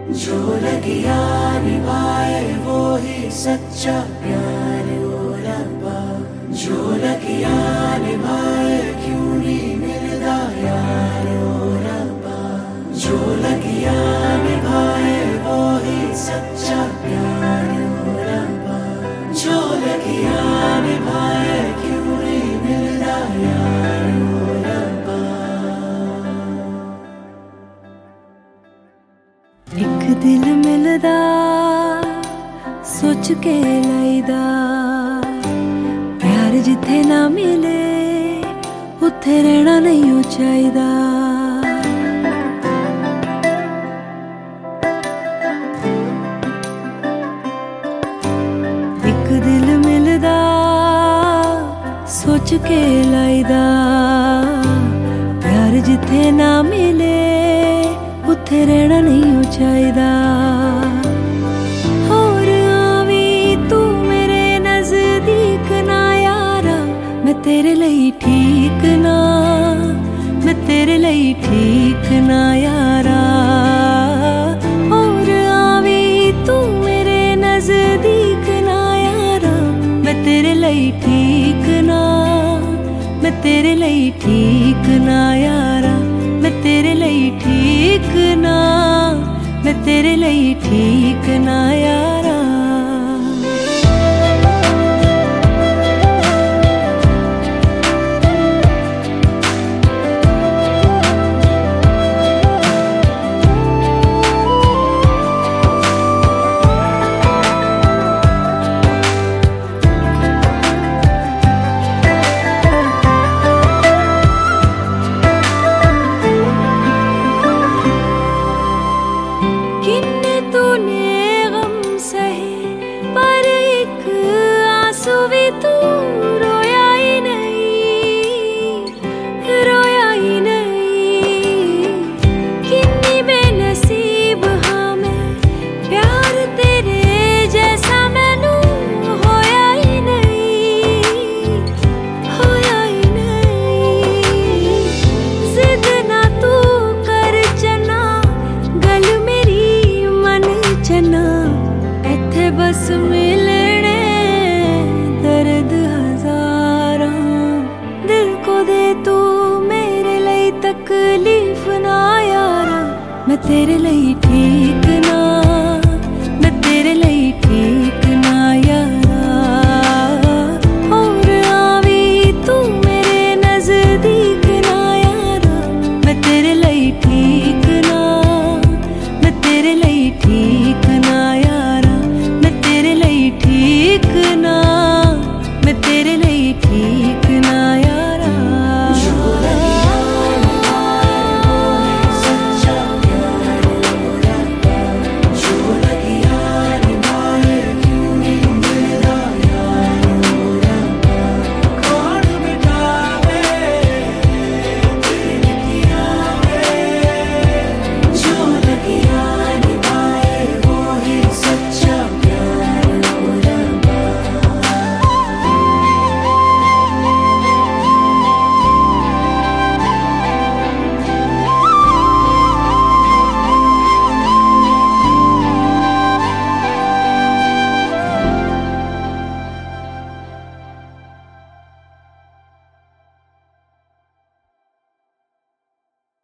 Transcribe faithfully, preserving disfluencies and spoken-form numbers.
जो लगिया निभाए वो ही सच्चा प्यार ओ रब्बा। जो लगिया निभाए क्यों नहीं मिलदा यार ओ रब्बा। जो लगिया निभाए वो ही सच्चा प्यार ओ रब्बा। जो लगिया निभाए क्यों नहीं मिलदा यार ओ रब्बा। एक दिल मिलदा सोच के लईदा, प्यार जिथे ना मिले उत्थे रहना नहीं चाहिदा। एक दिल मिलदा सोच के लईदा, प्यार जिथे ना मिले उत्थे रहना नहीं चाहिदा। होर आवी तू मेरे नजदीक ना यारा, मैं तेरे लिए ठीक ना, मैं तेरे लिए ठीक ना यारा। होर आवी तू मेरे नजदीक ना यारा, मैं तेरे लिए ठीक ना, मैं तेरे लिए ठीक ना यारा। मैं तेरे लिए ठीक ना, मैं तेरे लिए ठीक ना यारा। बस मिलने दर्द हजारा, दिल को दे तू मेरे लिए तकलीफ ना यारा। मैं तेरे लिए ठीक